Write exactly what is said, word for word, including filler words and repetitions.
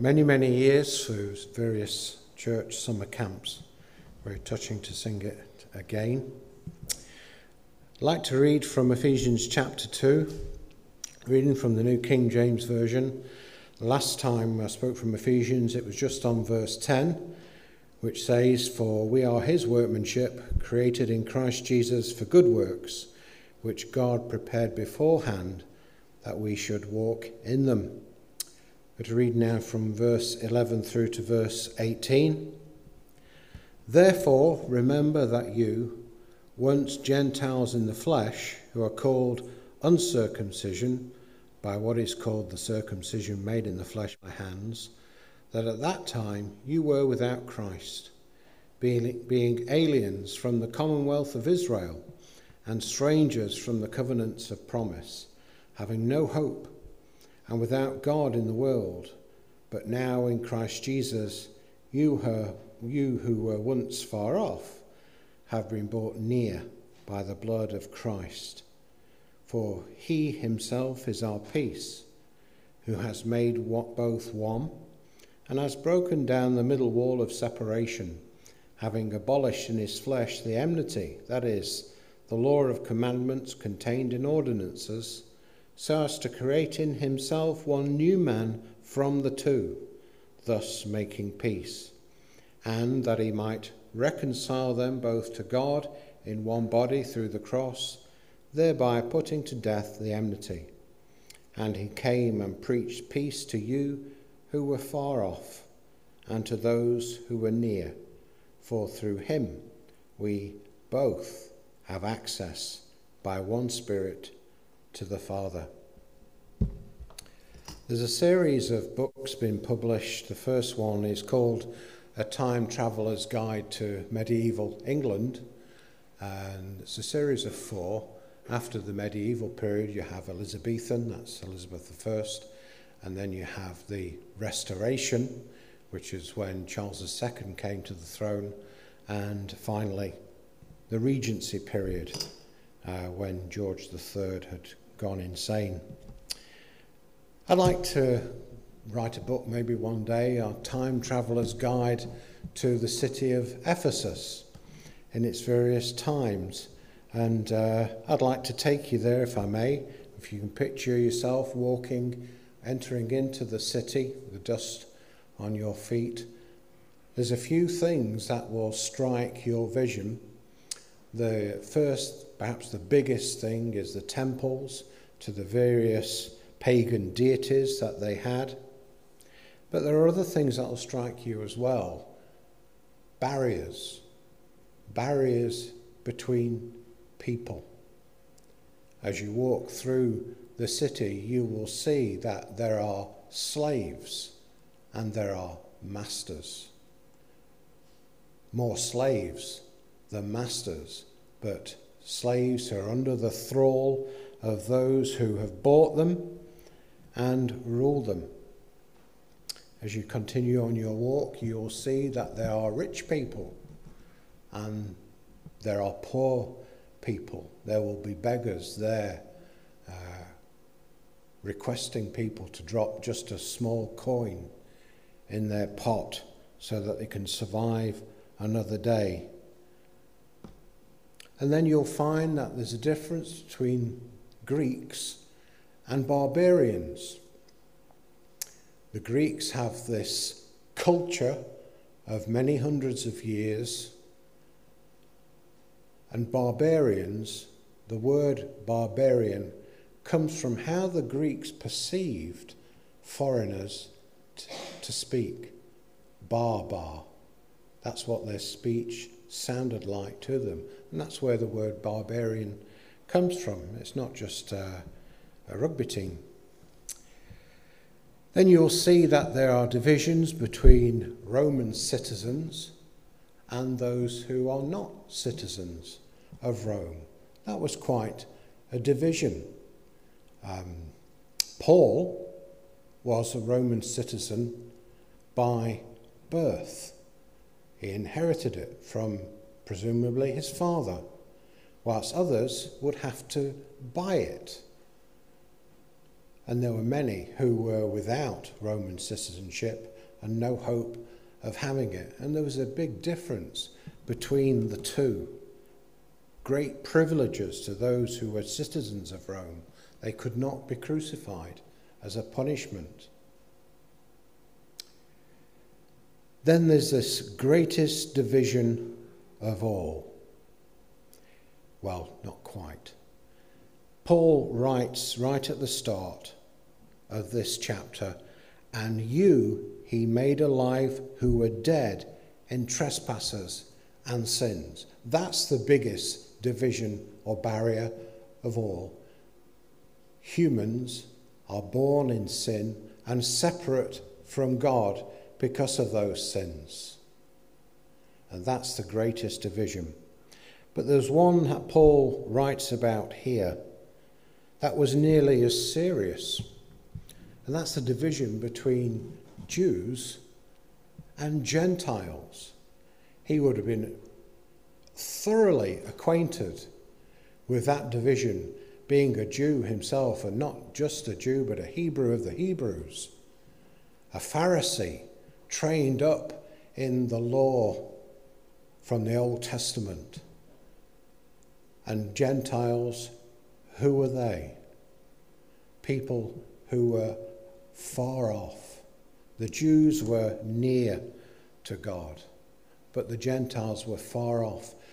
many, many years through various church summer camps. Very touching to sing it again. I'd like to read from Ephesians chapter two, reading from the New King James Version. Last time I spoke from Ephesians, it was just on verse ten, which says, "For we are his workmanship, created in Christ Jesus for good works, which God prepared beforehand that we should walk in them." But to read now from verse eleven through to verse eighteen. "Therefore remember that you, once Gentiles in the flesh, who are called uncircumcision, by what is called the circumcision made in the flesh by hands, that at that time you were without Christ, being, being aliens from the commonwealth of Israel, and strangers from the covenants of promise, having no hope, and without God in the world. But now in Christ Jesus, you, her, you who were once far off, have been brought near by the blood of Christ. For he himself is our peace, who has made what both one, and has broken down the middle wall of separation, having abolished in his flesh the enmity, that is, the law of commandments contained in ordinances, so as to create in himself one new man from the two, thus making peace, and that he might reconcile them both to God in one body through the cross, thereby putting to death the enmity. And he came and preached peace to you who were far off, and to those who were near, for through him we both have access by one Spirit to the Father." There's a series of books been published. The first one is called A Time Traveller's Guide to Medieval England, and it's a series of four. After the medieval period, you have Elizabethan, that's Elizabeth the First, and then you have the Restoration, which is when Charles the Second came to the throne, and finally the Regency period, uh, when George the Third had gone insane. I'd like to write a book maybe one day, a time traveller's guide to the city of Ephesus in its various times. And uh, I'd like to take you there, if I may, if you can picture yourself walking, entering into the city, the dust on your feet. There's a few things that will strike your vision. The first, perhaps the biggest thing, is the temples to the various pagan deities that they had. But there are other things that will strike you as well. Barriers. Barriers between people. As you walk through the city, you will see that there are slaves and there are masters. More slaves than masters, but slaves who are under the thrall of those who have bought them and rule them. As you continue on your walk, you'll see that there are rich people and there are poor people. There will be beggars there uh, requesting people to drop just a small coin in their pot so that they can survive another day. And then you'll find that there's a difference between Greeks and barbarians. The Greeks have this culture of many hundreds of years, and barbarians, the word barbarian, comes from how the Greeks perceived foreigners t- to speak. Barbar. That's what their speech sounded like to them. And that's where the word barbarian comes from. It's not just uh, a rugby team. Then you'll see that there are divisions between Roman citizens and those who are not citizens of Rome. That was quite a division. Um, Paul was a Roman citizen by birth. He inherited it from presumably his father, whilst others would have to buy it. And there were many who were without Roman citizenship and no hope of having it. And there was a big difference between the two. Great privileges to those who were citizens of Rome. They could not be crucified as a punishment. Then there's this greatest division of all. Well, not quite. Paul writes right at the start of this chapter, and you he made alive who were dead in trespasses and sins. That's the biggest division or barrier of all. Humans are born in sin and separate from God because of those sins. And that's the greatest division. But there's one that Paul writes about here that was nearly as serious. And that's the division between Jews and Gentiles. He would have been thoroughly acquainted with that division, being a Jew himself, and not just a Jew, but a Hebrew of the Hebrews, a Pharisee trained up in the law from the Old Testament. And Gentiles, who were they? People who were far off. The Jews were near to God, but the Gentiles were far off.